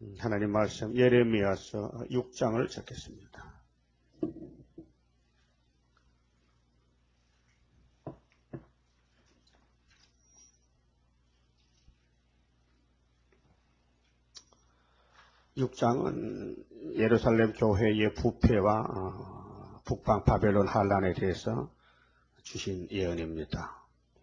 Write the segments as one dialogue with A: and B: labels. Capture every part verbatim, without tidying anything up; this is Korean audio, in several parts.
A: 하나님 말씀 예레미야서 육 장을 적겠습니다. 육 장은 예루살렘 교회의 부패와 북방 바벨론 환란에 대해서 주신 예언입니다.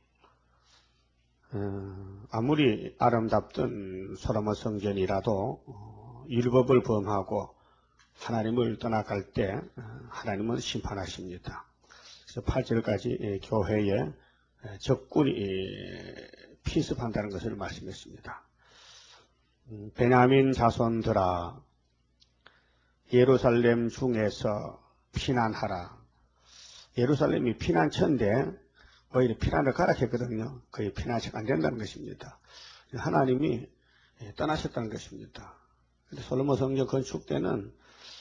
A: 아무리 아름답던 솔로몬 성전이라도 율법을 범하고 하나님을 떠나갈 때 하나님은 심판하십니다. 그래서 팔 절까지 교회에 적군이 피습한다는 것을 말씀했습니다. 베냐민 자손들아 예루살렘 중에서 피난하라. 예루살렘이 피난처인데 오히려 피난을 가락했거든요. 거의 피난처가 안 된다는 것입니다. 하나님이 떠나셨다는 것입니다. 근데 솔로몬 성전 건축 때는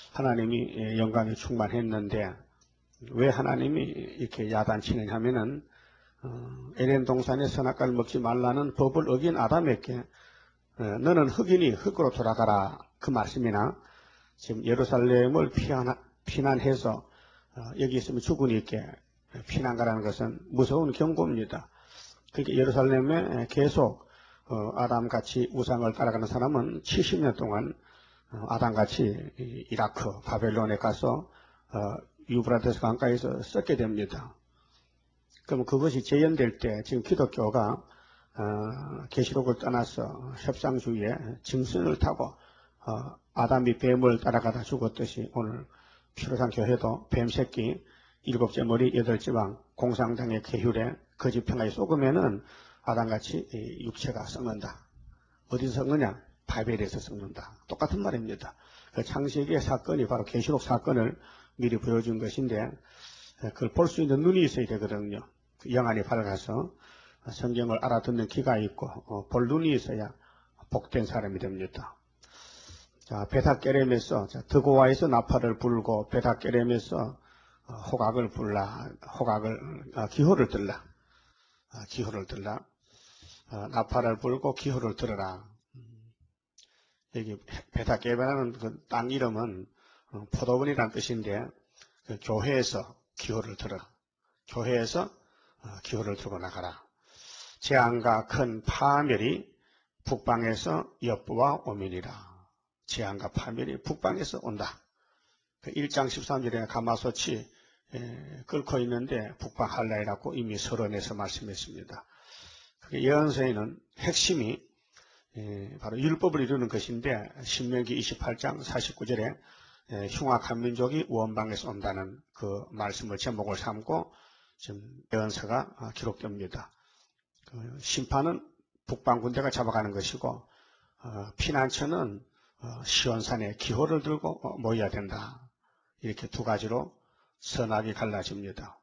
A: 하나님이 영광에 충만했는데 왜 하나님이 이렇게 야단치느냐 하면은 어, 에덴 동산의 선악과를 먹지 말라는 법을 어긴 아담에게 어, 너는 흑인이 흑으로 돌아가라 그 말씀이나 지금 예루살렘을 피한, 피난해서 어, 여기 있으면 죽으니 있게 피난가라는 것은 무서운 경고입니다. 그러니까 예루살렘에 계속 어, 아담같이 우상을 따라가는 사람은 칠십 년 동안 어, 아담같이 이라크, 바벨론에 가서 어, 유브라데스 강가에서 썩게 됩니다. 그럼 그것이 재현될 때 지금 기독교가 어, 계시록을 떠나서 협상주의에 짐승을 타고 어, 아담이 뱀을 따라가다 죽었듯이 오늘 피로상 교회도 뱀새끼 일곱째 머리 여덟째 왕 공상당의 계율에 거짓평가에 쏘으면은 아담같이 육체가 썩는다. 어디서 썩느냐? 바벨에서 썩는다. 똑같은 말입니다. 그 창세기의 사건이 바로 계시록 사건을 미리 보여준 것인데 그걸 볼 수 있는 눈이 있어야 되거든요. 영안이 밝아서 성경을 알아듣는 귀가 있고 어, 볼 눈이 있어야 복된 사람이 됩니다. 자, 베다게렘에서 드고아에서 나팔을 불고 베다게렘에서 어, 호각을 불라 호각을 어, 기호를 들라 어, 기호를 들라 어, 나팔을 불고 기호를 들어라. 음, 여기 베다게렘이라는 그 땅 이름은 어, 포도원이라는 뜻인데 그 교회에서 기호를 들어 교회에서 어, 기호를 들고 나가라. 재앙과 큰 파멸이 북방에서 엿보아 오미니라. 재앙과 파멸이 북방에서 온다. 그 일 장 십삼 절에 가마솥이 에, 끓고 있는데 북방 할라이라고 이미 서론에서 말씀했습니다. 그게 예언서에는 핵심이 에, 바로 율법을 이루는 것인데 신명기 이십팔 장 사십구 절에 에, 흉악한 민족이 원방에서 온다는 그 말씀을 제목을 삼고 지금 예언서가 기록됩니다. 그 심판은 북방 군대가 잡아가는 것이고 어, 피난처는 어, 시온산에 기호를 들고 어, 모여야 된다. 이렇게 두 가지로 선악이 갈라집니다.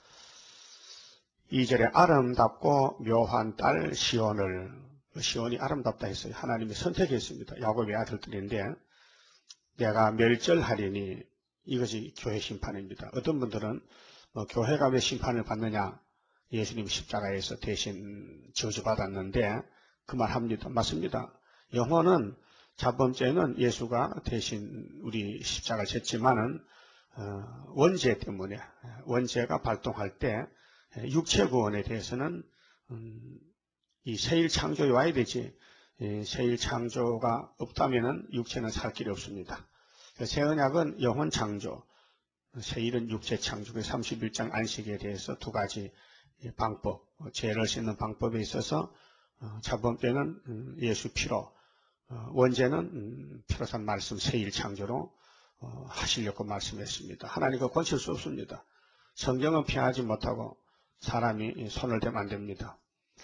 A: 이 절에 아름답고 묘한 딸 시온을 시온이 아름답다 했어요. 하나님이 선택했습니다. 야곱의 아들들인데 내가 멸절하리니 이것이 교회 심판입니다. 어떤 분들은 어, 교회가 왜 심판을 받느냐 예수님이 십자가에서 대신 저주받았는데 그 말 합니다. 맞습니다. 영혼은 첫 번째는 예수가 대신 우리 십자가를 졌지만은 어, 원죄 때문에 원죄가 발동할 때 육체 구원에 대해서는 음, 이 새일 창조에 와야 되지 새일 창조가 없다면은 육체는 살 길이 없습니다. 새 언약은 영혼 창조, 새일은 육체 창조. 삼십일 장 안식에 대해서 두 가지 방법, 죄를 씻는 방법에 있어서 첫 번째는 예수 피로, 원죄는 피로 산 말씀 새일 창조로 하시려고 말씀했습니다. 하나님과 건칠 수 없습니다. 성경은 피하지 못하고 사람이 손을 대면 안 됩니다.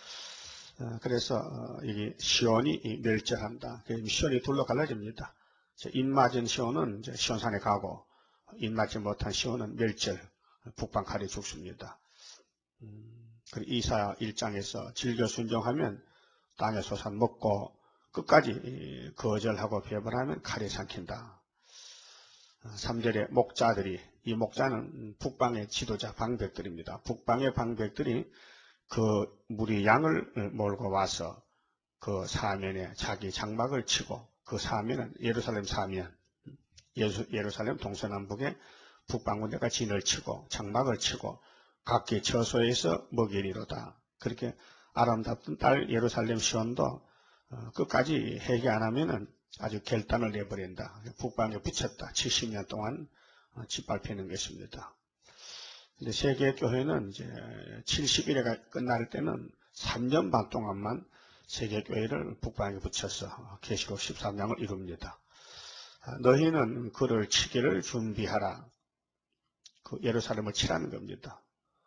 A: 그래서 이게 시온이 멸절한다. 시온이 둘로 갈라집니다. 입맞은 시온은 시온산에 가고 입맞지 못한 시온은 멸절, 북방 칼에 죽습니다. 음, 그리고 이사야 일 장에서 즐겨 순종하면 땅의 소산 먹고 끝까지 거절하고 배반하면 칼에 삼킨다. 삼 절에 목자들이, 이 목자는 북방의 지도자 방백들입니다. 북방의 방백들이 그 무리 양을 몰고 와서 그 사면에 자기 장막을 치고 그 사면은 예루살렘 사면, 예루살렘 동서남북에 북방군대가 진을 치고 장막을 치고 각기 처소에서 먹이리로다. 그렇게 아름답던 딸 예루살렘 시온도 끝까지 회개 안 하면은 아주 결단을 내버린다. 북방에 붙였다. 칠십 년 동안 짓밟히는 것입니다. 근데 세계교회는 이제 칠십 일에 끝날 때는 삼 년 반 동안만 세계교회를 북방에 붙여서 계시록 십삼 장을 이룹니다. 너희는 그를 치기를 준비하라. 그 예루살렘을 치라는 겁니다.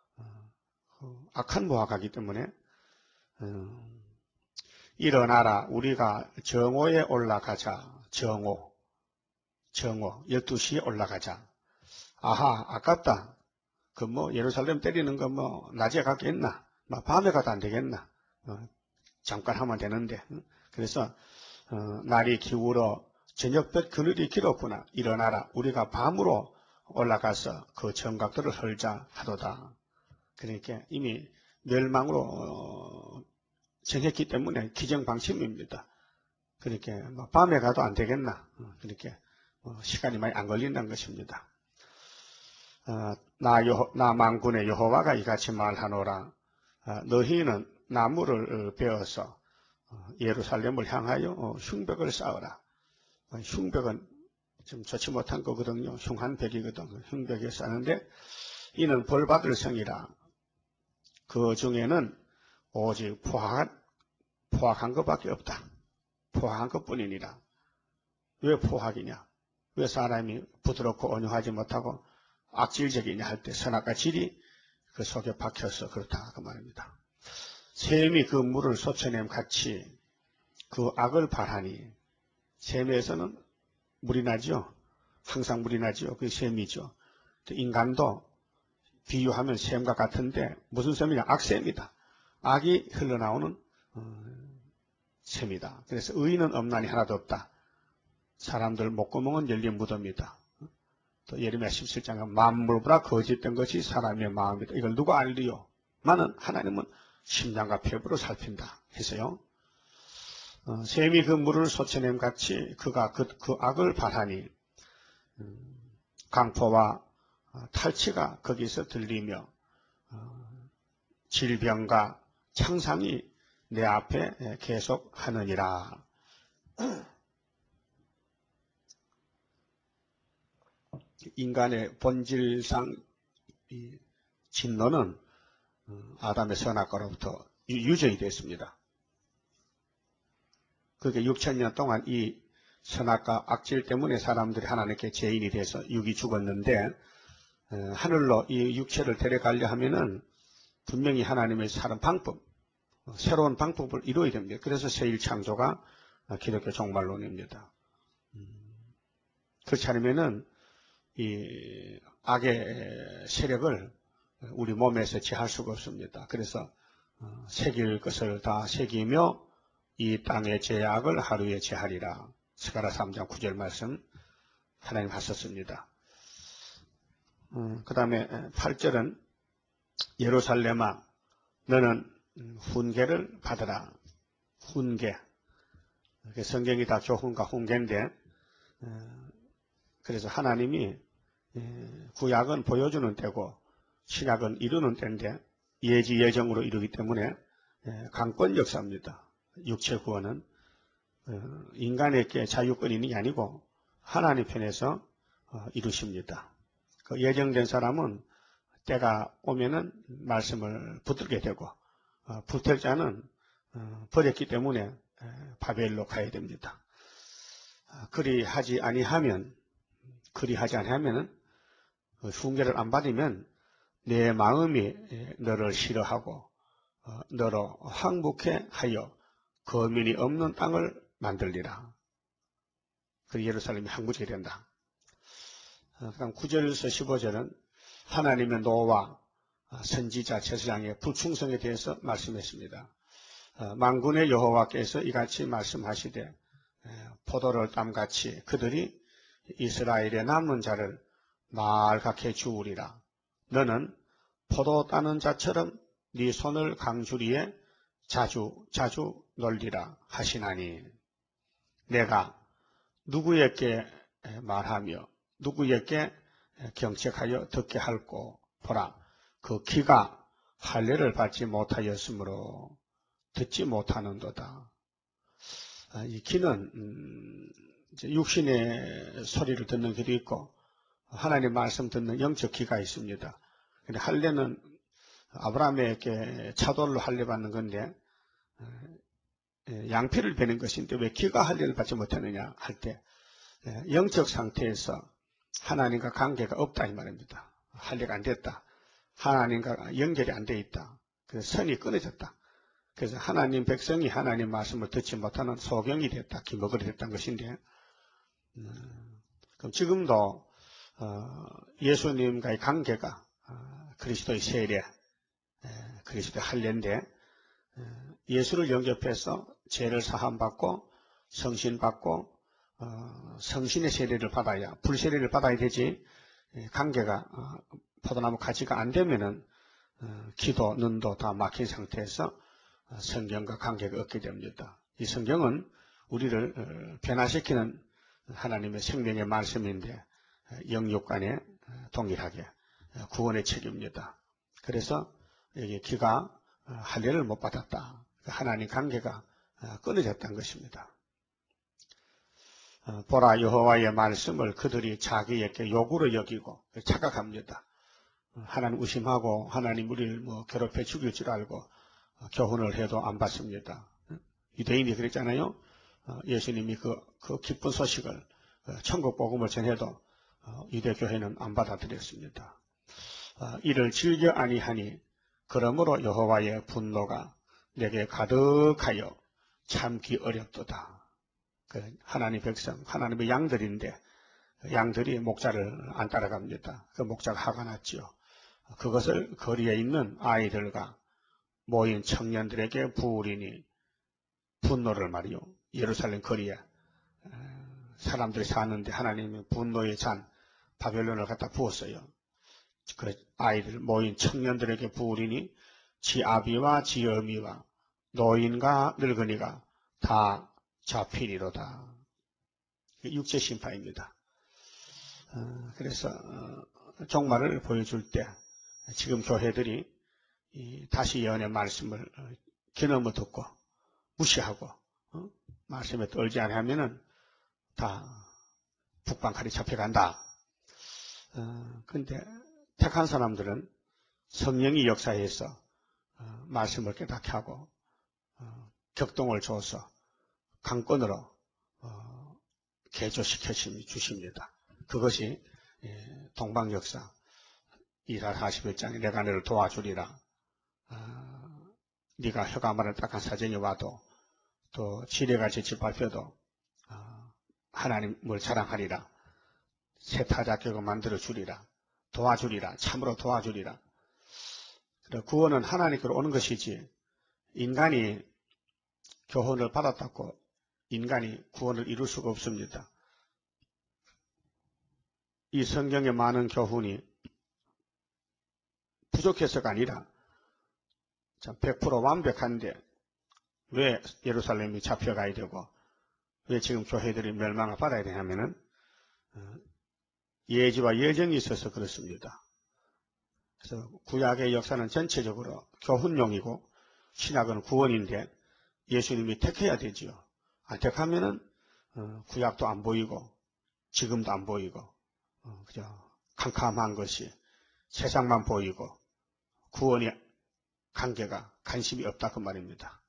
A: 악한 모학하기 때문에 일어나라. 우리가 정오에 올라가자. 정오. 정오. 열두 시에 올라가자. 아하, 아깝다. 그 뭐 예루살렘 때리는 거 뭐 낮에 가겠나? 뭐 밤에 가도 안 되겠나? 어, 잠깐 하면 되는데. 그래서 어, 날이 기울어 저녁볕 그늘이 길었구나. 일어나라. 우리가 밤으로 올라가서 그 정각들을 헐자 하도다. 그러니까 이미 멸망으로 어, 정했기 때문에 기정방침입니다. 그렇게 뭐 밤에 가도 안 되겠나? 그렇게 어, 시간이 많이 안 걸린다는 것입니다. 어, 나, 여호, 나 만군의 여호와가 이같이 말하노라. 어, 너희는 나무를 베어서 어, 예루살렘을 향하여 어, 흉벽을 쌓으라. 어, 흉벽은 좀 좋지 못한 거거든요. 흉한 벽이거든. 흉벽에 쌓는데 이는 벌받을 성이라. 그 중에는 오직 포악한, 포악한 것밖에 없다. 포악한 것뿐이니라. 왜 포악이냐? 왜 사람이 부드럽고 온유하지 못하고 악질적이냐 할 때 선악과 질이 그 속에 박혀서 그렇다 그 말입니다. 샘이 그 물을 쏟쳐냄 같이 그 악을 바라니 샘에서는 물이 나죠. 항상 물이 나죠. 그게 샘이죠. 인간도 비유하면 샘과 같은데 무슨 샘이냐? 악샘이다. 악이 흘러나오는 어, 샘이다. 그래서 의인은 없나니 하나도 없다. 사람들 목구멍은 열린 무덤이다. 또 예레미야 십칠 장은 만물보다 거짓된 것이 사람의 마음이다. 이걸 누가 알리요? 만은 하나님은 심장과 폐부로 살핀다 해서요. 어, 샘이 그 물을 쏟쳐냄 같이 그가 그, 그 악을 바라니 음, 강포와 어, 탈취가 거기서 들리며 어, 질병과 창상이 내 앞에 계속 하느니라. 인간의 본질상 진노는 아담의 선악과로부터 유전이 됐습니다. 그게 육천 년 동안 이 선악과 악질 때문에 사람들이 하나님께 죄인이 돼서 육이 죽었는데 하늘로 이 육체를 데려가려 하면은 분명히 하나님의 사는 방법, 새로운 방법을 이루어야 됩니다. 그래서 새-일-창조가 기독교 종말론입니다. 그렇지 않으면은 이 악의 세력을 우리 몸에서 제할 수가 없습니다. 그래서 새길 것을 다 새기며 이 땅의 죄악을 하루에 제하리라. 스가랴 삼 장 구 절 말씀 하나님 하셨습니다. 음, 그 다음에 팔 절은 예루살렘아 너는 훈계를 받으라. 훈계. 성경이 다 교훈과 훈계인데 그래서 하나님이 구약은 보여주는 때고 신약은 이루는 때인데 예지 예정으로 이루기 때문에 강권 역사입니다. 육체 구원은 인간에게 자유권이 있는 게 아니고 하나님 편에서 이루십니다. 그 예정된 사람은 때가 오면은 말씀을 붙들게 되고 불tel자는 버렸기 때문에 바벨로 가야 됩니다. 그리하지 아니하면 그리하지 아니하면은 훈계를 안 받으면 내 마음이 너를 싫어하고 너로 황북해 하여 거민이 없는 땅을 만들리라. 그 예루살렘이 항구지게 된다. 그다음 구 절에서 십오 절은 하나님의 노와 선지자 제사장의 불충성에 대해서 말씀했습니다. 만군의 여호와께서 이같이 말씀하시되 포도를 땀같이 그들이 이스라엘의 남은 자를 말갛게 주우리라. 너는 포도 따는 자처럼 네 손을 강주리에 자주 자주 놀리라 하시나니 내가 누구에게 말하며 누구에게 경책하여 듣게 할꼬 보라 그 귀가 할례를 받지 못하였으므로 듣지 못하는도다. 이 귀는 음, 이제 육신의 소리를 듣는 귀도 있고 하나님 말씀 듣는 영적 귀가 있습니다. 근데 할례는 아브라함에게 차돌로 할례 받는 건데 양피를 베는 것인데 왜 귀가 할례를 받지 못하느냐 할 때 영적 상태에서 하나님과 관계가 없다 이 말입니다. 할례가 안 됐다. 하나님과 연결이 안 돼 있다. 그래서 선이 끊어졌다. 그래서 하나님 백성이 하나님 말씀을 듣지 못하는 소경이 됐다. 기먹을이 됐다는 것인데 음, 그럼 지금도 어, 예수님과의 관계가 어, 그리스도의 세례, 에, 그리스도의 할례인데 예수를 영접해서 죄를 사함받고 성신받고 어, 성신의 세례를 받아야 불세례를 받아야 되지 관계가 어, 포도나무 가지가 안 되면은 어, 기도, 눈도 다 막힌 상태에서 어, 성경과 관계가 없게 됩니다. 이 성경은 우리를 어, 변화시키는 하나님의 생명의 말씀인데 어, 영육간에 어, 동일하게 어, 구원의 책입니다. 그래서 여기 귀가 어, 할례를 못 받았다. 하나님 관계가 어, 끊어졌다는 것입니다. 어, 보라 여호와의 말씀을 그들이 자기에게 욕으로 여기고 착각합니다. 하나님 의심하고 하나님 우리를 뭐 괴롭혀 죽일 줄 알고 교훈을 해도 안 받습니다. 유대인이 그랬잖아요. 예수님이 그, 그 기쁜 소식을 천국 복음을 전해도 유대교회는 안 받아들였습니다. 이를 즐겨 아니하니 그러므로 여호와의 분노가 내게 가득하여 참기 어렵도다. 하나님 백성, 하나님의 양들인데 양들이 목자를 안 따라갑니다. 그 목자가 화가 났지요. 그것을 거리에 있는 아이들과 모인 청년들에게 부으리니 분노를 말이요. 예루살렘 거리에 사람들이 사는데 하나님의 분노의 잔 바벨론을 갖다 부었어요. 그 아이들 모인 청년들에게 부으리니 지 아비와 지 어미와 노인과 늙은이가 다 잡히리로다. 육체 심판입니다. 그래서 종말을 보여줄 때 지금 교회들이 다시 예언의 말씀을 귀넘어 듣고 무시하고 말씀에 떨지 않으면은 다 북방칼이 잡혀간다. 그런데 택한 사람들은 성령이 역사해서 말씀을 깨닫게 하고 격동을 줘서 강권으로 개조시켜 주십니다. 그것이 동방역사 이사 사십일 장에 내가 너를 도와주리라. 어, 네가 혀가 말을 딱한 사정이 와도 또 지뢰같이 짓밟혀도 어, 하나님을 자랑하리라. 새 타작격을 만들어주리라. 도와주리라. 참으로 도와주리라. 구원은 하나님께로 오는 것이지 인간이 교훈을 받았다고 인간이 구원을 이룰 수가 없습니다. 이 성경의 많은 교훈이 부족해서가 아니라 백 퍼센트 완벽한데 왜 예루살렘이 잡혀가야 되고 왜 지금 교회들이 멸망을 받아야 되냐면은 예지와 예정이 있어서 그렇습니다. 그래서 구약의 역사는 전체적으로 교훈용이고 신약은 구원인데 예수님이 택해야 되지요. 안 택하면은 구약도 안 보이고 지금도 안 보이고 그저 캄캄한 것이 세상만 보이고 구원의 관계가 관심이 없다 그 말입니다.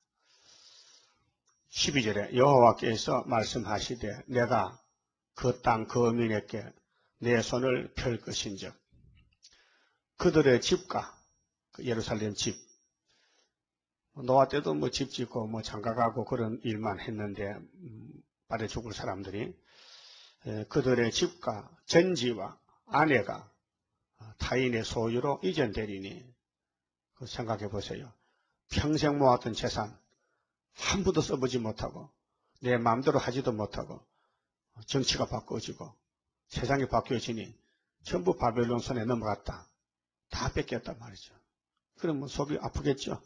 A: 십이 절에 여호와께서 말씀하시되 내가 그 땅 거민에게 내 손을 펼 것인즉 그들의 집과 그 예루살렘 집 노아 때도 뭐 집 짓고 뭐 장가가고 그런 일만 했는데 음, 빠져 죽을 사람들이 에, 그들의 집과 전지와 아내가 타인의 소유로 이전되리니 그 생각해 보세요. 평생 모았던 재산 한 푼도 써보지 못하고 내 마음대로 하지도 못하고 정치가 바꿔지고 세상이 바뀌어지니 전부 바벨론 손에 넘어갔다. 다 뺏겼단 말이죠. 그러면 속이 아프겠죠.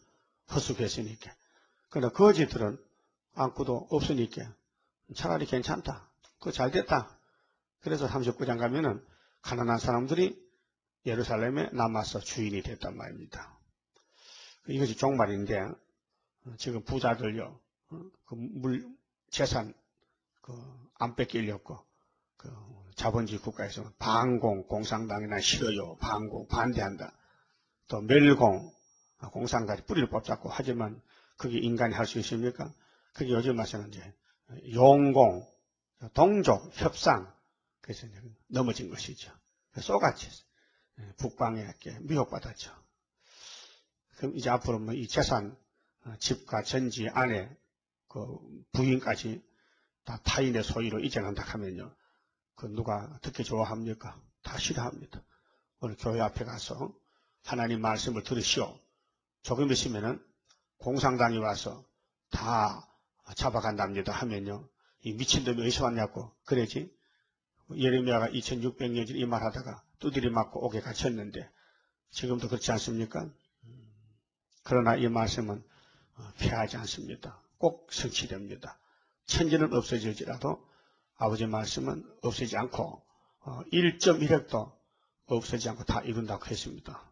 A: 허수겠으니까. 그러나 거지들은 안고도 없으니까 차라리 괜찮다. 그거 잘 됐다. 그래서 삼십구 장 가면은 가난한 사람들이 예루살렘에 남아서 주인이 됐단 말입니다. 이것이 종말인데 지금 부자들요, 그 물 재산 그 안 뺏기려고 그 자본주의 국가에서 반공 공산당이나 싫어요, 반공 반대한다. 또 멸공 공산당이 뿌리를 뽑자고 하지만 그게 인간이 할 수 있습니까? 그게 요즘 와서는 이제 용공, 동족, 협상 그래서 이제 넘어진 것이죠. 쏘같이 북방에 이렇게 미혹받았죠. 그럼 이제 앞으로 뭐 이 재산, 집과 전지, 아내, 그 부인까지 다 타인의 소유로 이전한다 하면요. 그 누가 듣기 좋아합니까? 다 싫어합니다. 오늘 교회 앞에 가서 하나님 말씀을 들으시오. 조금 있으면은 공산당이 와서 다 잡아간답니다 하면요. 이 미친놈이 어디서 왔냐고 그러지. 예레미야가 이천육백 년 전 이 말하다가 두드리 맞고 옥에 갇혔는데 지금도 그렇지 않습니까? 그러나 이 말씀은 피하지 않습니다. 꼭 성취됩니다. 천지는 없어질지라도 아버지 말씀은 없어지지 않고 일 점 일 획도 없어지지 않고 다 이룬다고 했습니다.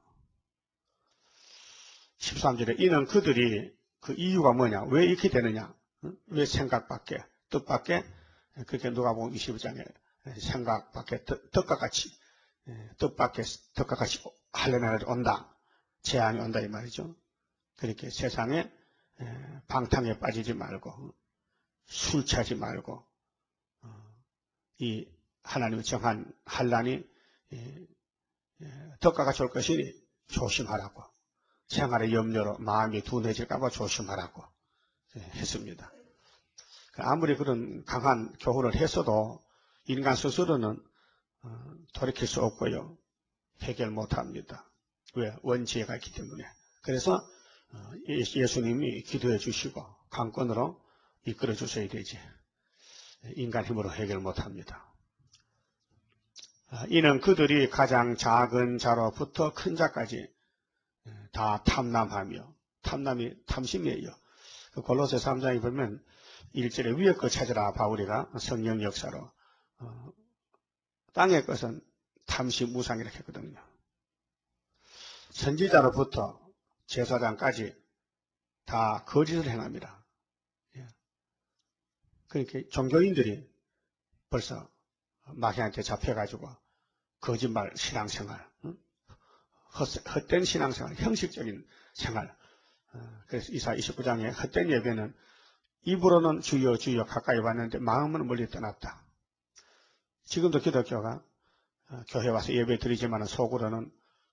A: 십삼 절에 이는 그들이 그 이유가 뭐냐? 왜 이렇게 되느냐? 왜 생각밖에 뜻밖에 그렇게 누가복음 이십오 장에 생각밖에 뜻과 같이 뜻밖에 뜻과 같이 하려는 날이 온다. 재앙이 온다 이 말이죠. 그렇게 세상에 방탕에 빠지지 말고 술 취하지 말고 이 하나님의 정한 환난이 덕과 같이 올 것이니 조심하라고. 생활의 염려로 마음이 둔해질까 봐 조심하라고 했습니다. 아무리 그런 강한 교훈을 했어도 인간 스스로는 돌이킬 수 없고요. 해결 못합니다. 왜? 원죄가 있기 때문에. 그래서 예수님이 기도해 주시고 강권으로 이끌어 주셔야 되지. 인간 힘으로 해결 못합니다. 이는 그들이 가장 작은 자로부터 큰 자까지 다 탐남하며, 탐남이 탐심이에요. 골로새 삼 장에 보면 일 절에 위의 것 찾으라 바울이가 성령 역사로 어, 땅의 것은 탐심 우상이라고 했거든요. 선지자로부터 제사장까지 다 거짓을 행합니다. 그러니까 종교인들이 벌써 마귀한테 잡혀가지고 거짓말 신앙생활, 헛된 신앙생활, 형식적인 생활. 그래서 이사 이십구 장에 헛된 예배는 입으로는 주여 주여 가까이 왔는데 마음은 멀리 떠났다. 지금도 기독교가 교회 와서 예배 드리지만 속으로는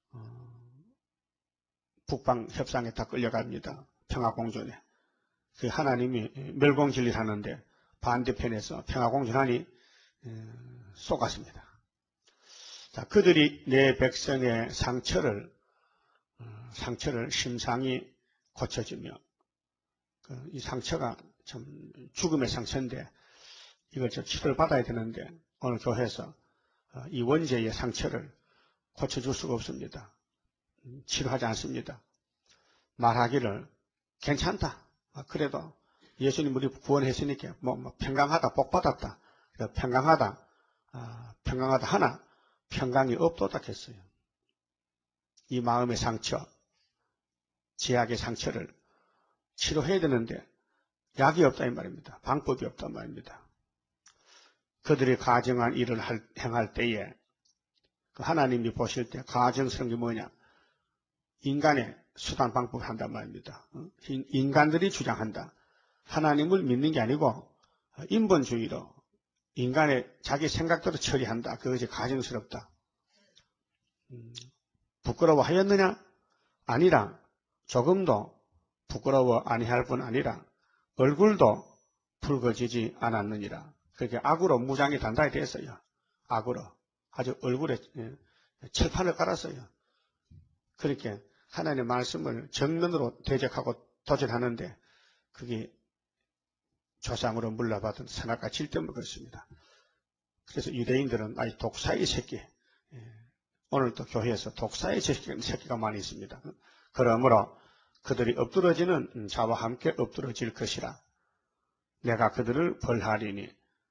A: 북방 협상에 다 끌려갑니다. 평화공존에. 그 하나님이 멸공진리를 하는데 반대편에서 평화공존하니 쏘갔습니다. 자, 그들이 내 백성의 상처를 상처를 심상히 고쳐주며 이 상처가 참 죽음의 상처인데 이걸 좀 치료를 받아야 되는데 오늘 교회에서 이 원죄의 상처를 고쳐줄 수가 없습니다. 치료하지 않습니다. 말하기를 괜찮다. 그래도 예수님 우리 구원했으니까 뭐, 뭐 평강하다, 복받았다. 평강하다, 아, 평강하다 하나 평강이 없도다 했어요. 이 마음의 상처, 제약의 상처를 치료해야 되는데 약이 없다 이 말입니다. 방법이 없단 말입니다. 그들이 가정한 일을 할, 행할 때에 그 하나님이 보실 때 가정스러운 게 뭐냐? 인간의 수단 방법을 한단 말입니다. 인간들이 주장한다. 하나님을 믿는 게 아니고 인본주의로 인간의 자기 생각대로 처리한다. 그것이 가증스럽다. 음, 부끄러워하였느냐? 아니라 조금도 부끄러워 아니할 뿐 아니라 얼굴도 붉어지지 않았느니라. 그렇게 악으로 무장이 단단히 됐어요. 악으로. 아주 얼굴에 철판을 깔았어요. 그렇게 하나님의 말씀을 정면으로 대적하고 도전하는데 그게 조상으로 물려받은 선악과 질병을 그렇습니다. 그래서 유대인들은 아이 독사의 새끼, 오늘 또 교회에서 독사의 새끼가 많이 있습니다. 그러므로 그들이 엎드러지는 자와 함께 엎드러질 것이라. 내가 그들을 벌하리니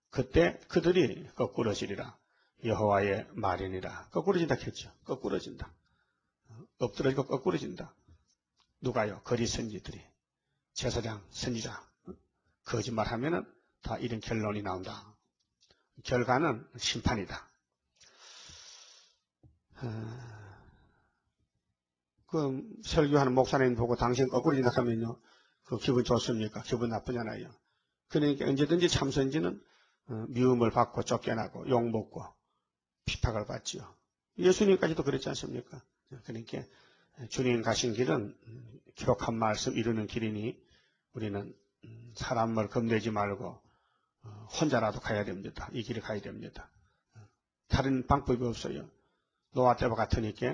A: 그때 그들이 거꾸러지리라. 여호와의 말이니라. 거꾸러진다 했죠. 거꾸러진다. 엎드러지고 거꾸러진다. 누가요? 거리 선지들이. 제사장, 선지자. 거짓말하면은 다 이런 결론이 나온다. 결과는 심판이다. 그 설교하는 목사님 보고 당신 거꾸러진다 하면요, 그 기분 좋습니까? 기분 나쁘잖아요. 그러니까 언제든지 참선지는 미움을 받고 쫓겨나고 욕먹고 피박을 받지요. 예수님까지도 그랬지 않습니까? 그러니까 주님 가신 길은 기록한 말씀 이루는 길이니 우리는 사람을 겁내지 말고 혼자라도 가야 됩니다. 이 길을 가야 됩니다. 다른 방법이 없어요. 노아 때와 같으니까.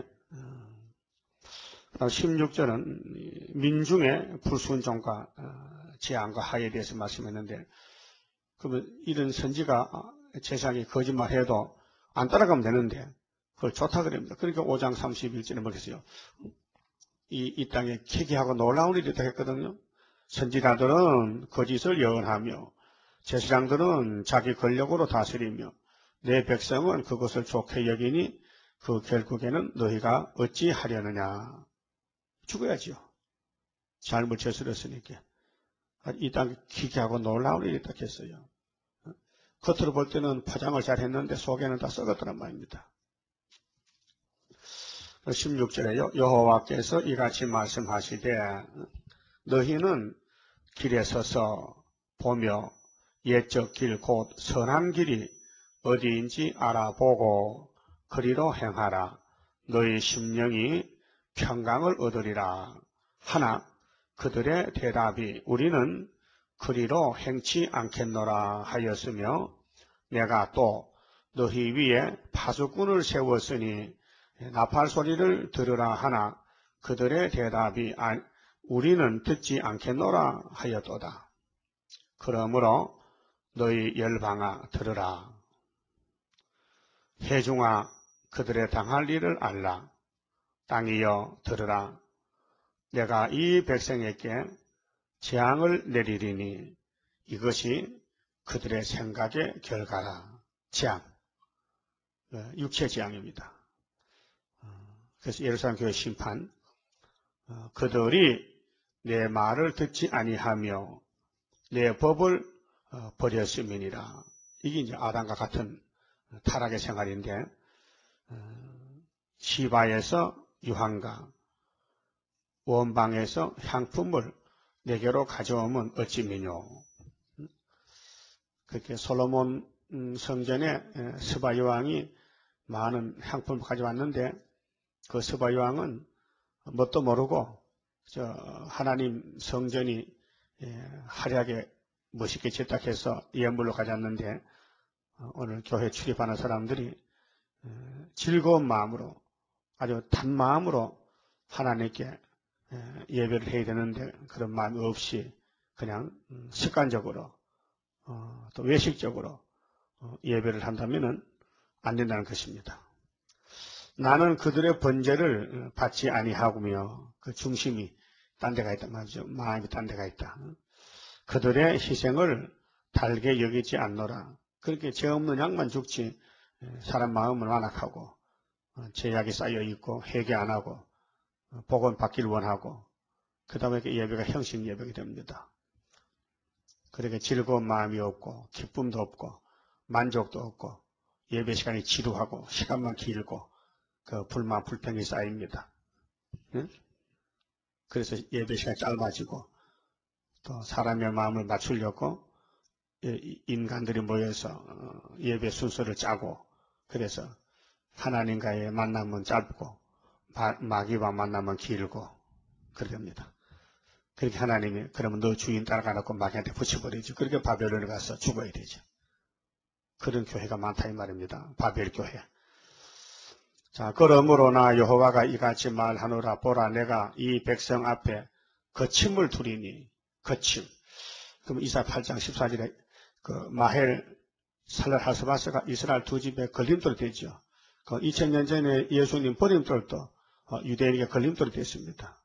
A: 십육 절은 민중의 불순종과 재앙과 하에 대해서 말씀했는데, 그러면 이런 선지가 세상에 거짓말해도 안 따라가면 되는데 그걸 좋다 그럽니다. 그러니까 오 장 삼십일 절에 뭐겠어요? 이, 이 땅에奇奇하고 놀라운 일이 있다 했거든요. 선지자들은 거짓을 예언하며 제사장들은 자기 권력으로 다스리며 내 백성은 그것을 좋게 여기니 그 결국에는 너희가 어찌 하려느냐. 죽어야지요. 잘못 저질렀으니까. 이 땅에 기괴하고 놀라운 일이 있다 했어요. 겉으로 볼 때는 포장을 잘 했는데 속에는 다 썩었더란 말입니다. 십육 절에요. 여호와께서 이같이 말씀하시되 너희는 길에 서서 보며 옛적 길 곧 선한 길이 어디인지 알아보고 그리로 행하라. 너희 심령이 평강을 얻으리라. 하나 그들의 대답이 우리는 그리로 행치 않겠노라 하였으며 내가 또 너희 위에 파수꾼을 세웠으니 나팔 소리를 들으라 하나 그들의 대답이 우리는 듣지 않겠노라 하였도다. 그러므로 너희 열방아 들으라. 회중아 그들의 당할 일을 알라. 땅이여 들으라. 내가 이 백성에게 재앙을 내리리니 이것이 그들의 생각의 결과라. 재앙. 육체 재앙입니다. 그래서 예루살렘 교회 심판. 그들이 내 말을 듣지 아니하며 내 법을 버렸음이니라. 이게 이제 아담과 같은 타락의 생활인데, 시바에서 유황과 원방에서 향품을 내게로 가져오면 어찌미뇨. 그렇게 솔로몬 성전에 스바 여왕이 많은 향품을 가져왔는데 그 스바 여왕은 뭣도 모르고 저 하나님 성전이 화려하게 멋있게 짓다 해서 예물로 가져왔는데 오늘 교회 출입하는 사람들이 즐거운 마음으로 아주 단 마음으로 하나님께 예배를 해야 되는데 그런 마음이 없이 그냥 습관적으로 어, 또 외식적으로 어, 예배를 한다면 안 된다는 것입니다. 나는 그들의 번제를 받지 아니하고며 그 중심이 딴 데가 있단 말이죠. 마음이 딴 데가 있다. 그들의 희생을 달게 여기지 않노라. 그렇게 죄 없는 양만 죽지 사람 마음은 완악하고 죄악이 쌓여 있고 회개 안 하고 복은 받기를 원하고 그 다음에 예배가 형식 예배가 됩니다. 그렇게 즐거운 마음이 없고 기쁨도 없고 만족도 없고 예배 시간이 지루하고 시간만 길고 그 불만 불평이 쌓입니다. 응? 그래서 예배 시간이 짧아지고 또 사람의 마음을 맞추려고 인간들이 모여서 예배 순서를 짜고 그래서 하나님과의 만남은 짧고 마귀와 만남은 길고 그럽니다. 그렇게 하나님이 그러면 너 주인 따라가놓고 마귀한테 붙여버리죠. 그렇게 바벨론에 가서 죽어야 되죠. 그런 교회가 많다 이 말입니다. 바벨 교회. 자, 그러므로나 여호와가 이같이 말하노라. 보라 내가 이 백성 앞에 거침을 두리니. 거침. 그럼 이사야 팔 장 십사 절에 그 마헬 살랄 하스바스가 이스라엘 두 집에 걸림돌이 되죠. 그 이천 년 전에 예수님 버림돌도 유대인에게 걸림돌이 됐습니다.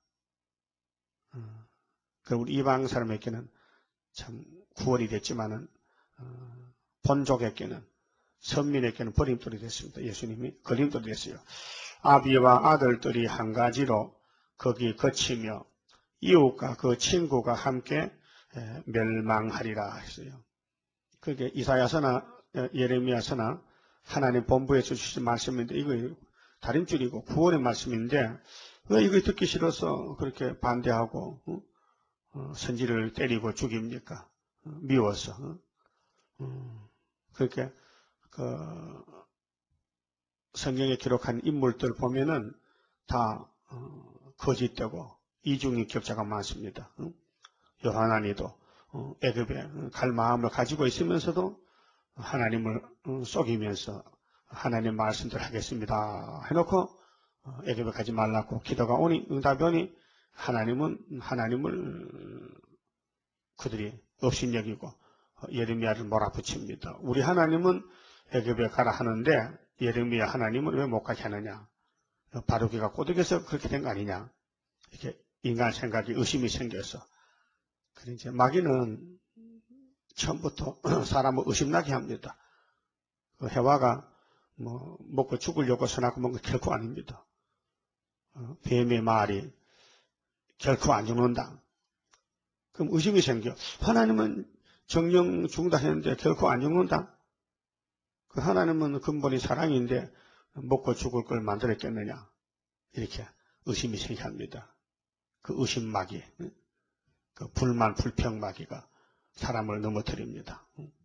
A: 그 우리 이방 사람에게는 참 구원이 됐지만은 본족에게는, 선민에게는 버림돌이 됐습니다. 예수님이 걸림돌이 됐어요. 아비와 아들들이 한 가지로 거기 거치며 이웃과 그 친구가 함께 멸망하리라 했어요. 그게 이사야서나 예레미야서나 하나님 본부에서 주신 말씀인데, 이거 다림줄이고 구원의 말씀인데 왜 이거 듣기 싫어서 그렇게 반대하고 어? 어, 선지를 때리고 죽입니까? 어, 미워서. 어? 음, 그렇게 그 성경에 기록한 인물들 보면은 다 어, 거짓되고 이중인 격자가 많습니다. 어? 요하나니도 어, 애굽에 갈 마음을 가지고 있으면서도 하나님을 어, 속이면서 하나님 말씀들 하겠습니다 해놓고 어, 애굽에 가지 말라고 기도가 오니 응답이 오니 하나님은 하나님을 그들이 업신여기고 어, 예레미야를 몰아붙입니다. 우리 하나님은 애굽에 가라 하는데 예레미야 하나님은 왜 못 가게 하느냐? 바루기가 꼬드겨서 그렇게 된 거 아니냐? 이렇게 인간 생각이 의심이 생겨서. 그래 이제 마귀는 처음부터 사람을 의심나게 합니다. 그 해와가 뭐 먹고 죽으려고 선하고 먹은 거 결코 아닙니다. 어, 뱀의 말이 결코 안 죽는다. 그럼 의심이 생겨. 하나님은 정령 죽는다 했는데 결코 안 죽는다. 그 하나님은 근본이 사랑인데 먹고 죽을 걸 만들었겠느냐. 이렇게 의심이 생겨 합니다. 그 의심 마귀, 그 불만 불평 마귀가 사람을 넘어뜨립니다.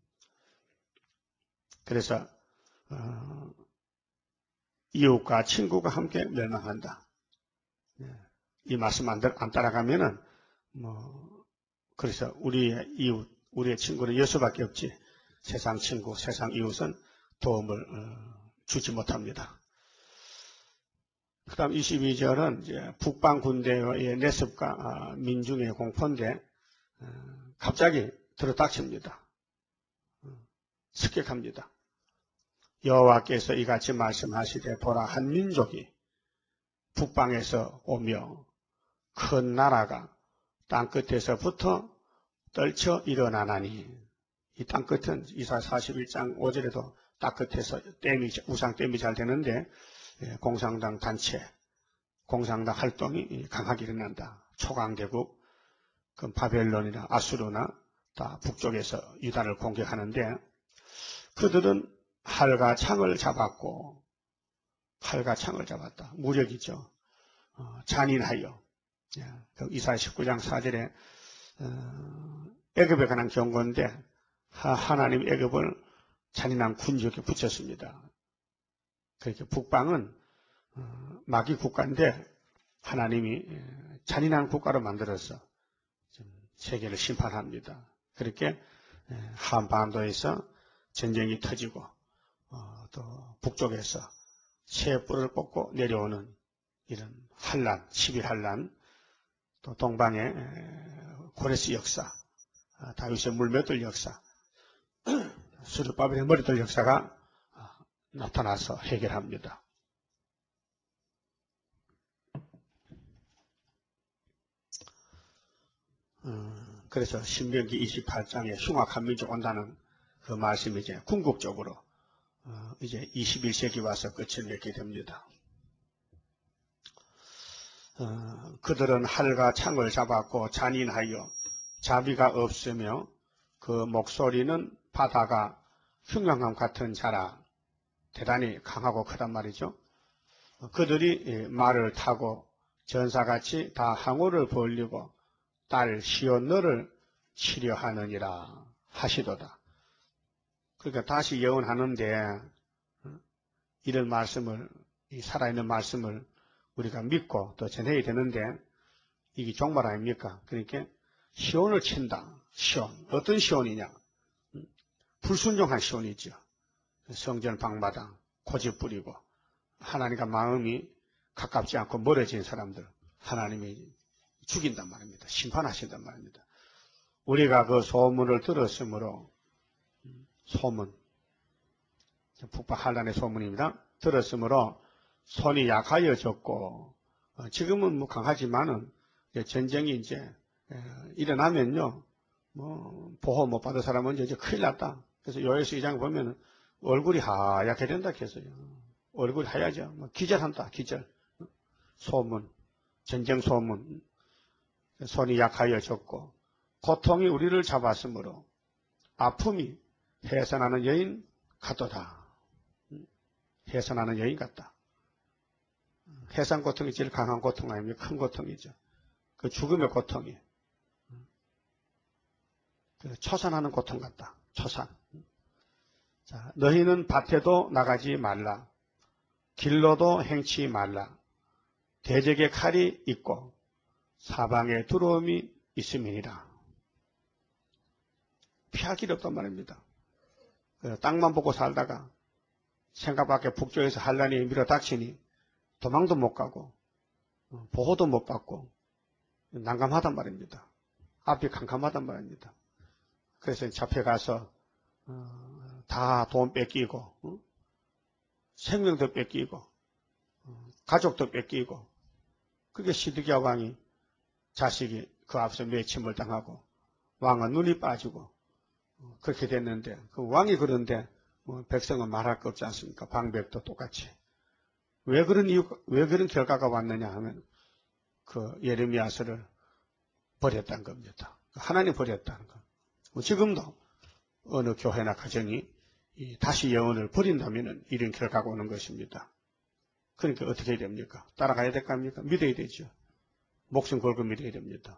A: 그래서 어, 이웃과 친구가 함께 멸망한다. 이 말씀 안, 안 따라가면은 뭐 그래서 우리의 이웃, 우리의 친구는 예수밖에 없지 세상 친구, 세상 이웃은 도움을 어, 주지 못합니다. 그 다음 이십이 절은 이제 북방 군대의 내습과 아, 민중의 공포인데 어, 갑자기 들어닥칩니다. 어, 습격합니다. 여호와께서 이같이 말씀하시되 보라 한 민족이 북방에서 오며 큰 나라가 땅끝에서부터 떨쳐 일어나나니 이 땅끝은 이사야 사십일 장 오 절에도 땅끝에서 댐이 우상 댐이 잘 되는데 공산당 단체 공산당 활동이 강하게 일어난다. 초강대국 그 바벨론이나 아수르나 다 북쪽에서 유다를 공격하는데 그들은 활과 창을 잡았고 활과 창을 잡았다. 무력이죠. 어, 잔인하여. 그 이사야 십구 장 사 절에 어, 애굽에 관한 경고인데 하, 하나님 애굽을 잔인한 군주에게 붙였습니다. 그렇게 북방은 어, 마귀 국가인데 하나님이 잔인한 국가로 만들어서 세계를 심판합니다. 그렇게 한반도에서 전쟁이 터지고 어, 또 북쪽에서 새 뿔을 뽑고 내려오는 이런 환란, 십일 환란, 또 동방의 고레스 역사, 다윗의 물맷돌 역사, 수르바벨의 머리돌 역사가 나타나서 해결합니다. 음, 그래서 신명기 이십팔 장에 흉악한 민족 온다는 그 말씀이 이제 궁극적으로 어, 이제 이십일 세기 와서 끝을 맺게 됩니다. 어, 그들은 활과 창을 잡았고 잔인하여 자비가 없으며 그 목소리는 바다가 흉흉함 같은 자라 대단히 강하고 크단 말이죠. 어, 그들이 말을 타고 전사같이 다 항우를 벌리고 딸 시온너를 치려하느니라 하시도다. 그러니까 다시 예언하는데 이런 말씀을 이 살아있는 말씀을 우리가 믿고 또 전해야 되는데 이게 종말 아닙니까? 그러니까 시온을 친다. 시온. 어떤 시온이냐? 불순종한 시온이죠. 성전 방마당 고집 부리고 하나님과 마음이 가깝지 않고 멀어진 사람들 하나님이 죽인단 말입니다. 심판하신단 말입니다. 우리가 그 소문을 들었으므로 소문 북방 한란의 소문입니다. 들었으므로 손이 약하여졌고 지금은 뭐 강하지만은 전쟁이 이제 일어나면요 뭐 보호 못 받은 사람은 이제 큰일 났다. 그래서 요에스 이 장 보면 얼굴이 하얗게 된다 했어요. 얼굴이 하얗죠. 뭐 기절한다, 기절. 소문, 전쟁 소문. 손이 약하여졌고 고통이 우리를 잡았으므로 아픔이 해산하는 여인 같도다. 해산하는 여인 같다. 해산 고통이 제일 강한 고통 아닙니까? 큰 고통이죠. 그 죽음의 고통이. 그 초산하는 고통 같다. 초산. 자, 너희는 밭에도 나가지 말라. 길로도 행치 말라. 대적의 칼이 있고 사방에 두려움이 있음이니라. 피할 길이 없단 말입니다. 땅만 보고 살다가 생각 밖에 북쪽에서 한란이 밀어닥치니 도망도 못 가고 보호도 못 받고 난감하단 말입니다. 앞이 캄캄하단 말입니다. 그래서 잡혀가서 다 돈 뺏기고 어? 생명도 뺏기고 어? 가족도 뺏기고 그게 시드기야 왕이 자식이 그 앞서 매침을 당하고 왕은 눈이 빠지고 어, 그렇게 됐는데 그 왕이 그런데 뭐 백성은 말할 거 없지 않습니까? 방백도 똑같이. 왜 그런 이유, 왜 그런 결과가 왔느냐 하면 그 예레미야서를 버렸다는 겁니다. 하나님 버렸다는 거. 뭐 지금도 어느 교회나 가정이 다시 예언을 버린다면 이런 결과가 오는 것입니다. 그러니까 어떻게 해야 됩니까? 따라가야 될 거 아닙니까? 믿어야 되죠. 목숨 걸고 믿어야 됩니다.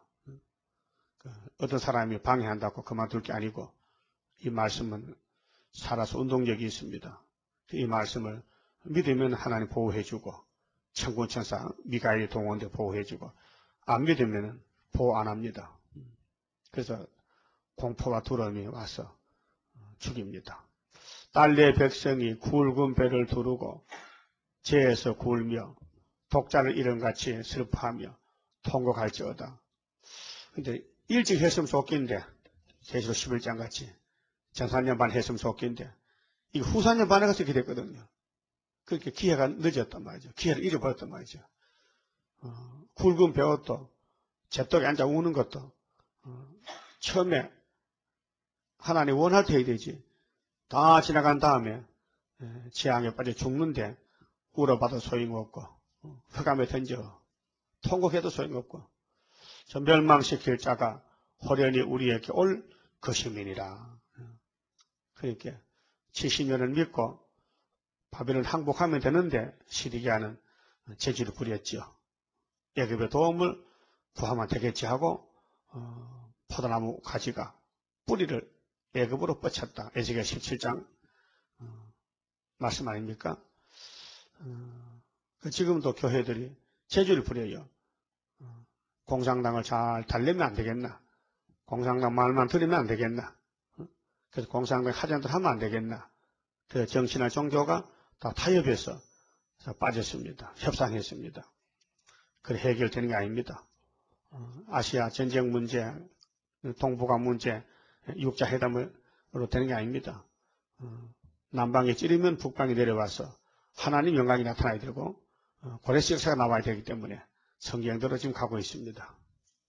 A: 어떤 사람이 방해한다고 그만둘 게 아니고 이 말씀은 살아서 운동력이 있습니다. 이 말씀을 믿으면 하나님 보호해주고 천군천사 미가엘이 동원돼 보호해주고 안 믿으면 보호 안 합니다. 그래서 공포와 두려움이 와서 죽입니다. 딸내 백성이 굵은 배를 두르고 재에서 굴며 독자를 이름같이 슬퍼하며 통곡할지어다. 근데 일찍 했으면 좋겠는데 계시록 십일 장 같이 전사년 반 했으면 좋겠는데 이게 후사년 반에 가서 이렇게 됐거든요. 그렇게 기회가 늦었단 말이죠. 기회를 잃어버렸단 말이죠. 어, 굵은 배옷도 제떡에 앉아 우는 것도 어, 처음에 하나님 원할 때 해야 되지. 다 지나간 다음에 재앙에 빠져 죽는데 울어봐도 소용없고 흑암에 던져 통곡해도 소용없고 저 멸망시킬 자가 호련히 우리에게 올 것임이니라. 그러니까 칠십 년을 믿고 바벨을 항복하면 되는데 시드기야는 재주를 부렸죠. 애굽의 도움을 구하면 되겠지 하고 어, 포도나무 가지가 뿌리를 애굽으로 뻗쳤다. 에스겔 십칠 장 어, 말씀 아닙니까? 어, 그 지금도 교회들이 재주를 부려요. 어, 공산당을 잘 달래면 안 되겠나? 공산당 말만 들으면 안 되겠나? 어? 그래서 공산당 하자들 하면 안 되겠나? 그 정치나 종교가 다 타협해서 빠졌습니다. 협상했습니다. 그래 해결되는 게 아닙니다. 어, 아시아 전쟁 문제, 동북아 문제, 육자 회담으로 되는 게 아닙니다. 어, 남방이 찌르면 북방이 내려와서 하나님 영광이 나타나야 되고 어, 고레스 역사가 나와야 되기 때문에 성경대로 지금 가고 있습니다.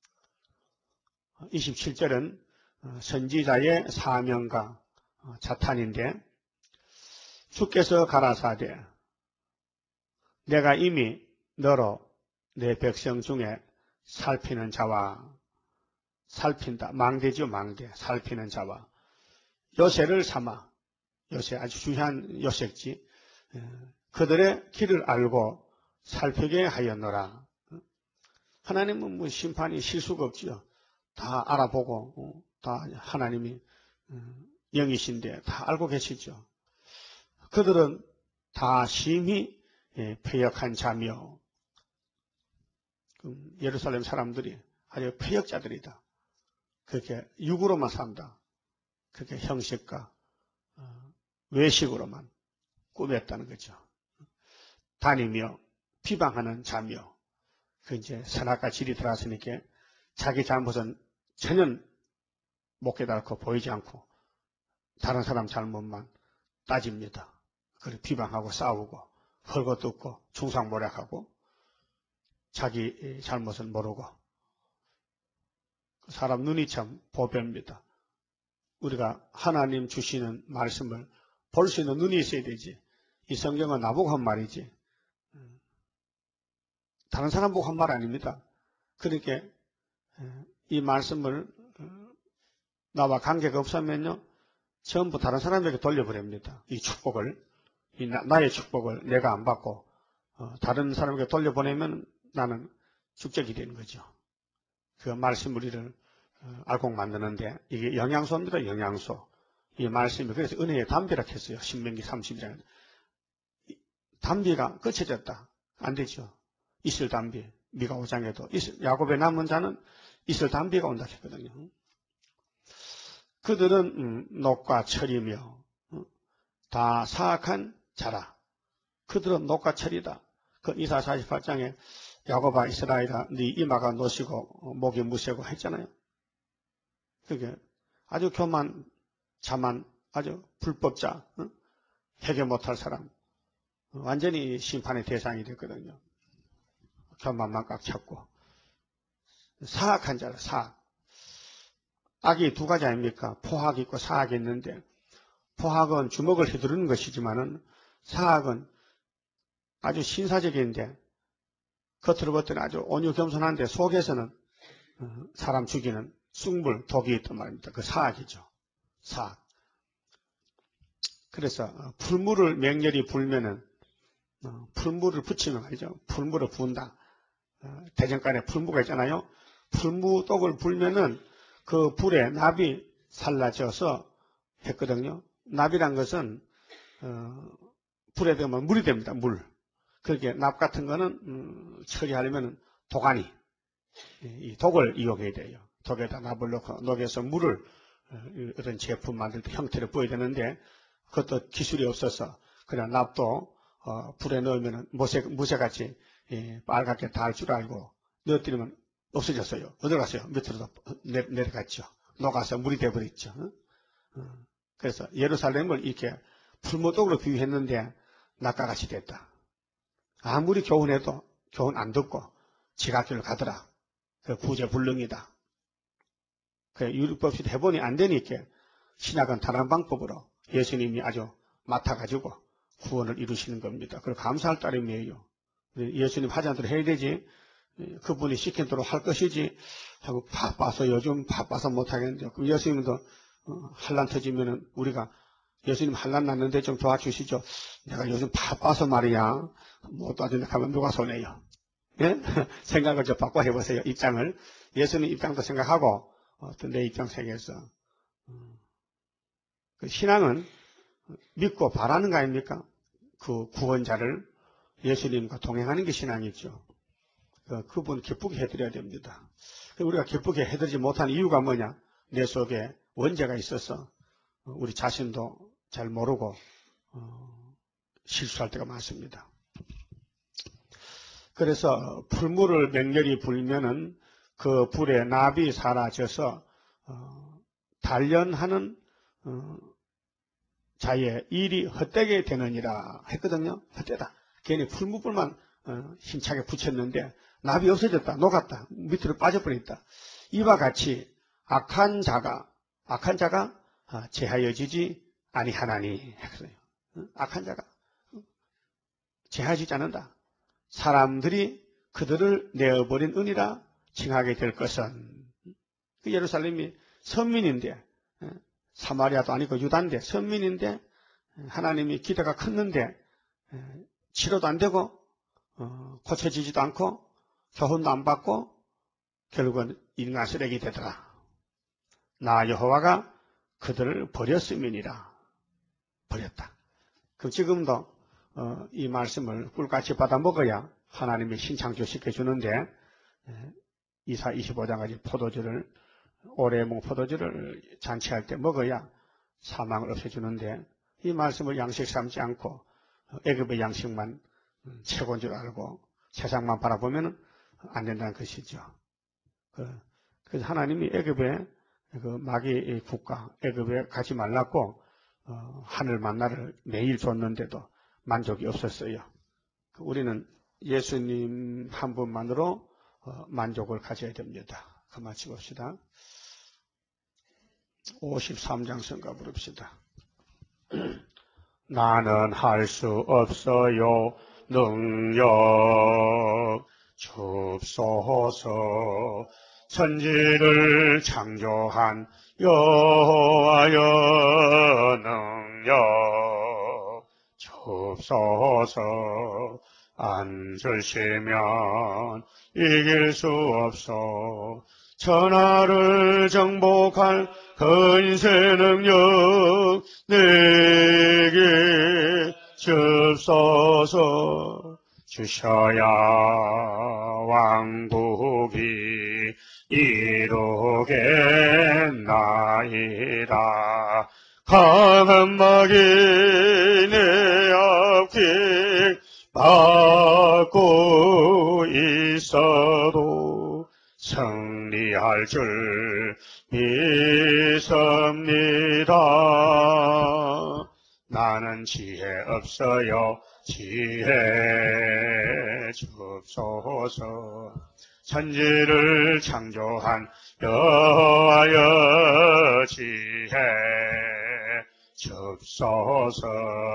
A: 이십칠 절은 어, 선지자의 사명과 어, 자탄인데 주께서 가라사대 내가 이미 너로 내 백성 중에 살피는 자와 살핀다. 망대죠, 망대. 살피는 자와 요새를 삼아 요새 아주 중요한 요새지. 그들의 길을 알고 살피게 하였노라. 하나님은 뭐 심판이 실수가 없지요. 다 알아보고 다 하나님이 영이신데 다 알고 계시죠. 그들은 다 심히 패역한 자며 예루살렘 사람들이 아주 패역자들이다. 그렇게 육으로만 산다. 그렇게 형식과 외식으로만 꾸몄다는 거죠. 다니며 비방하는 자며 그 이제 선악과 질이 들어왔으니까 자기 잘못은 전혀 못 깨달고 보이지 않고 다른 사람 잘못만 따집니다. 그리고 비방하고 싸우고 헐거뜯고 충상모략하고 자기 잘못은 모르고 사람 눈이 참 보배입니다. 우리가 하나님 주시는 말씀을 볼 수 있는 눈이 있어야 되지. 이 성경은 나보고 한 말이지. 다른 사람 보고 한 말 아닙니다. 그렇게 이 말씀을 나와 관계가 없으면요, 전부 다른 사람에게 돌려버립니다. 이 축복을, 이 나, 나의 축복을 내가 안 받고 어, 다른 사람에게 돌려보내면 나는 축적이 되는 거죠. 그 말씀 우리를 어, 알곡 만드는데 이게 영양소입니다. 영양소. 이 말씀이 그래서 은혜의 담비라고 했어요. 신명기 삼십이 장에. 담비가 끝쳐졌다. 안 되죠. 이슬 담비. 미가 오 장에도 이슬, 야곱의 남은 자는 이슬 담비가 온다 했거든요. 그들은 음, 녹과 철이며 음, 다 사악한 자라. 그들은 녹과 철이다. 그 이사 사십팔 장에 야곱아 이스라엘아 네 이마가 노시고 목이 무쇠고 했잖아요. 그게 아주 교만, 자만, 아주 불법자, 어? 해결 못할 사람, 완전히 심판의 대상이 됐거든요. 교만만 꽉 찼고 사악한 자라. 사악. 악이 두 가지 아닙니까? 포악이 있고 사악이 있는데 포악은 주먹을 휘두르는 것이지만은 사악은 아주 신사적인데 겉으로 봤더니 아주 온유 겸손한데 속에서는 사람 죽이는 쑥물, 독이 있단 말입니다. 그 사악이죠. 사악. 그래서 풀물을 맹렬히 불면은 풀물을 붙이면 말이죠. 풀물을 부은다. 대전간에 풀무가 있잖아요. 풀무독을 불면은 그 불에 납이 살라져서 했거든요. 납이란 것은 어, 불에 되면 물이 됩니다. 물. 그렇게 납 같은 거는 음, 처리하려면 도가니, 이 독을 이용해야 돼요. 독에다 납을 넣고 녹여서 물을 어, 이런 제품 만들 때 형태를 보여야 되는데 그것도 기술이 없어서 그냥 납도 어, 불에 넣으면 무쇠, 무쇠같이 예, 빨갛게 닿을 줄 알고 넣어뜨리면 없어졌어요. 어디로 갔어요? 밑으로 내, 내려갔죠. 녹아서 물이 되어버렸죠. 어? 어. 그래서 예루살렘을 이렇게 풀무독으로 비유했는데 낙가같이 됐다. 아무리 교훈해도 교훈 안 듣고 지각길로 가더라. 그 구제불능이다. 그 율법식 해보니 안 되니까 신학은 다른 방법으로 예수님이 아주 맡아가지고 구원을 이루시는 겁니다. 그걸 감사할 따름이에요. 예수님 하자는 대로 해야 되지. 그분이 시킨 대로 할 것이지 하고 바빠서 요즘 바빠서 못하겠는데 그럼 예수님도 어, 한란 터지면은 우리가 예수님 한란 났는데 좀 도와주시죠. 내가 요즘 바빠서 말이야 못 도와준다 하면 누가 손해요? 예? 생각을 좀 바꿔 해보세요. 입장을. 예수님 입장도 생각하고 어떤 내 입장 생각해서 그 신앙은 믿고 바라는 거 아닙니까? 그 구원자를 예수님과 동행하는 게 신앙이죠. 그분 기쁘게 해드려야 됩니다. 우리가 기쁘게 해드리지 못한 이유가 뭐냐? 내 속에 원죄가 있어서 우리 자신도 잘 모르고 어, 실수할 때가 많습니다. 그래서 풀물을 맹렬히 불면은 그 불에 납이 사라져서 어, 단련하는 어, 자의 일이 헛되게 되느니라 했거든요. 헛되다. 괜히 풀무불만 어, 힘차게 붙였는데 납이 없어졌다. 녹았다. 밑으로 빠져버렸다. 이와 같이 악한 자가 악한 자가 제하여지지 아니하나니 했거든요. 악한 자가 제하여지지 않는다. 사람들이 그들을 내어버린 은이라 칭하게 될 것은 그 예루살렘이 선민인데 사마리아도 아니고 유다인데 선민인데 하나님이 기대가 컸는데 치료도 안 되고 고쳐지지도 않고 교훈도 안 받고 결국은 인간 쓰레기 되더라. 나 여호와가 그들을 버렸음이니라. 버렸다. 그럼 지금도 어, 이 말씀을 꿀같이 받아 먹어야 하나님이 신창조시켜 주는데 이사 이십오 장까지 포도주를 오레모 포도주를 잔치할 때 먹어야 사망을 없애주는데 이 말씀을 양식 삼지 않고 애굽의 양식만 최고인 줄 알고 세상만 바라보면 안 된다는 것이죠. 그래서 하나님이 애굽의 그 마귀의 국가 애굽에 가지 말라고 어, 하늘 만나를 매일 줬는데도 만족이 없었어요. 우리는 예수님 한 분만으로 어, 만족을 가져야 됩니다. 그만 치봅시다. 오십삼 장 성가 부릅시다. 나는 할 수 없어요 능력 줍소서. 천지를 창조한 여호와여 능력 줍소서. 앉으시면 이길 수 없어. 천하를 정복할 근세 능력 내게 줍소서. 주셔야 왕국이 이루겠나이다. 강한 막이 내 앞길 막고 있어도 승리할 줄 믿습니다. 나는 지혜 없어요 지혜 줍소서. 천지를 창조한 여호와여 지혜 줍소서.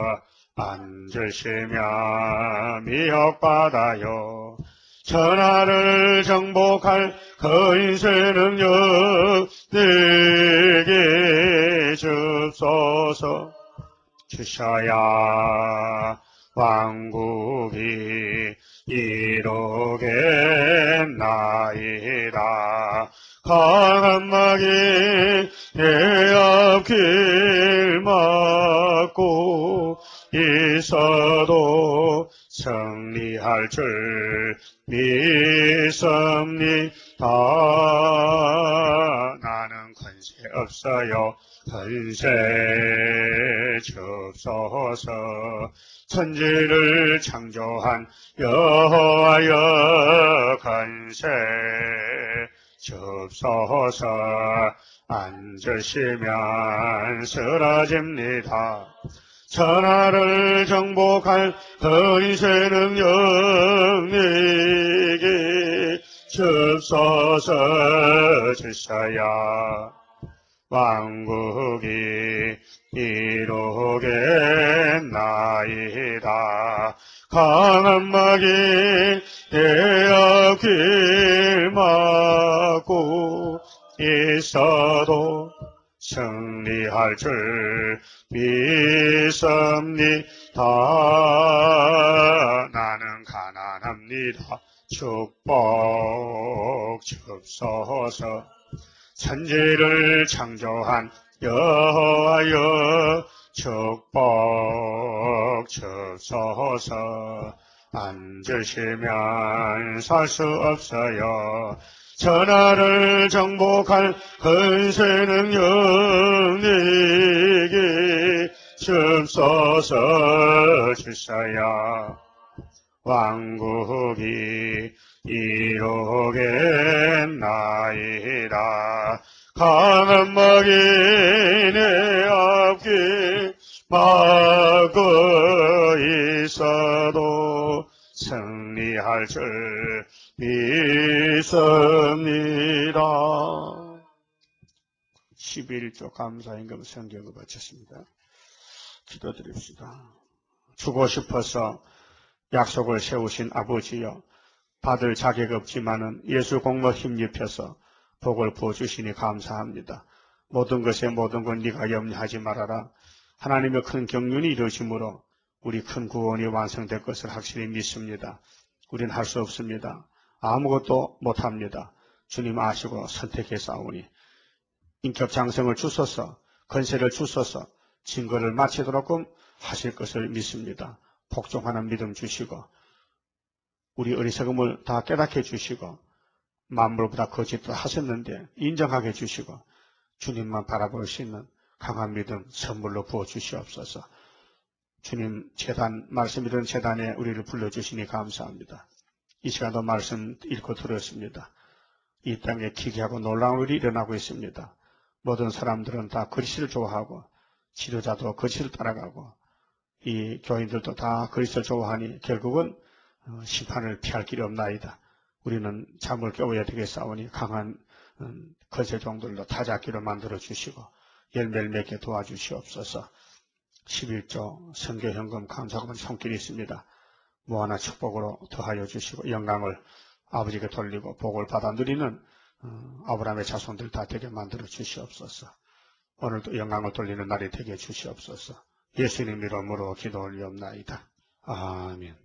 A: 앉으시면 미혹받아요. 천하를 정복할 근세 능력 내게 줍소서. 주셔야 왕국이 이루겠나이다. 강한 막이 내 앞길 막고 있어도 승리할 줄 믿습니다. 나는 권세 없어요 권세 줍소서. 천지를 창조한 여호와여 권세 줍소서. 앉으시면 쓰러집니다. 천하를 정복할 근세 능력 내게 줍소서. 주셔야 왕국이 이루겠나이다. 강한 막이 내 앞길 막고 있어도 승리할 줄 믿습니다. 나는 가난합니다. 축복 줍소서. 천지를 창조한 여호와여 축복 줍소서. 앉으시면 살 수 없어요. 천하를 정복할 근세 능력 내게 줍소서. 주셔야 왕국이 이루겠나이다. 강한 막이 내 앞길 막고 있어도 승리할 줄 믿습니다. 십일 조 감사임금 성경을 바쳤습니다. 기도드립시다. 주고 싶어서 약속을 세우신 아버지여, 받을 자격 없지만은 예수 공로 힘입혀서 복을 부어주시니 감사합니다. 모든 것에 모든 것 네가 염려하지 말아라. 하나님의 큰 경륜이 이루어짐으로 우리 큰 구원이 완성될 것을 확실히 믿습니다. 우린 할 수 없습니다. 아무것도 못합니다. 주님 아시고 선택했사오니 인격 장성을 주소서, 건세를 주소서, 증거를 마치도록끔 하실 것을 믿습니다. 복종하는 믿음 주시고 우리 어리석음을 다 깨닫게 해주시고 만물보다 거짓도 하셨는데 인정하게 해주시고 주님만 바라볼 수 있는 강한 믿음 선물로 부어주시옵소서. 주님 재단, 말씀 이런 재단에 우리를 불러주시니 감사합니다. 이 시간도 말씀 읽고 들었습니다. 이 땅에 기괴하고 놀라운 일이 일어나고 있습니다. 모든 사람들은 다 그리스도를 좋아하고 지도자도 그리스도를 따라가고 이 교인들도 다 그리스도를 좋아하니 결국은 심판을 피할 길이 없나이다. 우리는 잠을 깨워야 되겠사오니 강한 거세 종들로 타작기로 만들어 주시고 열매를 맺게 도와주시옵소서. 십일조 선교현금 감사금은 손길이 있습니다. 무한한 축복으로 더하여 주시고 영광을 아버지께 돌리고 복을 받아 누리는 어, 아브라함의 자손들 다 되게 만들어 주시옵소서. 오늘도 영광을 돌리는 날이 되게 주시옵소서. 예수님 이름으로 기도 올리옵나이다. 아멘.